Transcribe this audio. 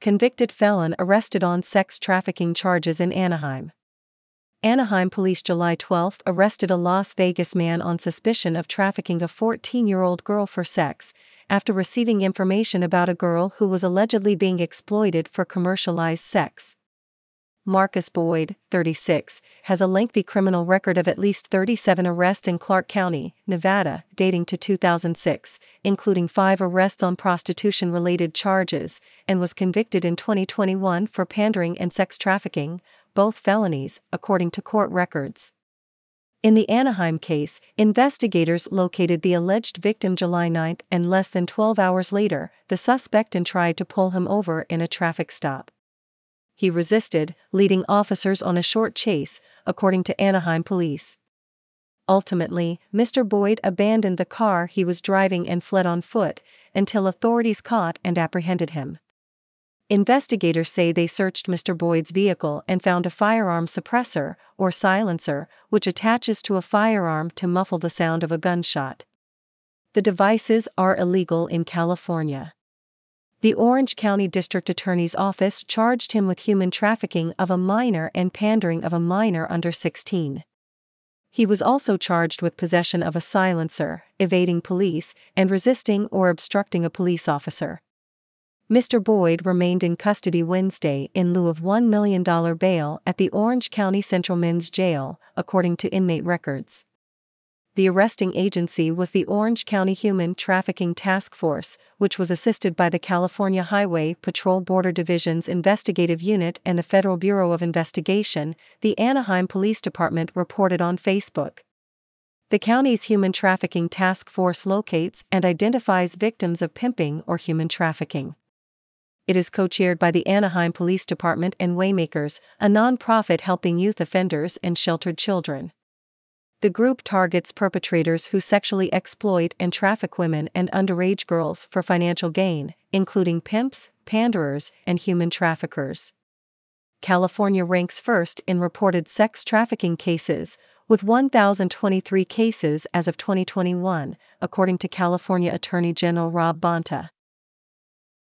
convicted felon arrested on sex trafficking charges in Anaheim. Anaheim police July 12 arrested a Las Vegas man on suspicion of trafficking a 14-year-old girl for sex, after receiving information about a girl who was allegedly being exploited for commercialized sex. Marcus Boyd, 36, has a lengthy criminal record of at least 37 arrests in Clark County, Nevada, dating to 2006, including 5 arrests on prostitution-related charges, and was convicted in 2021 for pandering and sex trafficking, both felonies, according to court records. In the Anaheim case, investigators located the alleged victim July 9 and less than 12 hours later, the suspect tried to pull him over in a traffic stop. He resisted, leading officers on a short chase, according to Anaheim police. Ultimately, Mr. Boyd abandoned the car he was driving and fled on foot, until authorities caught and apprehended him. Investigators say they searched Mr. Boyd's vehicle and found a firearm suppressor, or silencer, which attaches to a firearm to muffle the sound of a gunshot. The devices are illegal in California. The Orange County District Attorney's Office charged him with human trafficking of a minor and pandering of a minor under 16. He was also charged with possession of a silencer, evading police, and resisting or obstructing a police officer. Mr. Boyd remained in custody Wednesday in lieu of $1 million bail at the Orange County Central Men's Jail, according to inmate records. The arresting agency was the Orange County Human Trafficking Task Force, which was assisted by the California Highway Patrol Border Division's Investigative Unit and the Federal Bureau of Investigation, the Anaheim Police Department reported on Facebook. The county's Human Trafficking Task Force locates and identifies victims of pimping or human trafficking. It is co-chaired by the Anaheim Police Department and Waymakers, a non-profit helping youth offenders and sheltered children. The group targets perpetrators who sexually exploit and traffic women and underage girls for financial gain, including pimps, panderers, and human traffickers. California ranks first in reported sex trafficking cases, with 1,023 cases as of 2021, according to California Attorney General Rob Bonta.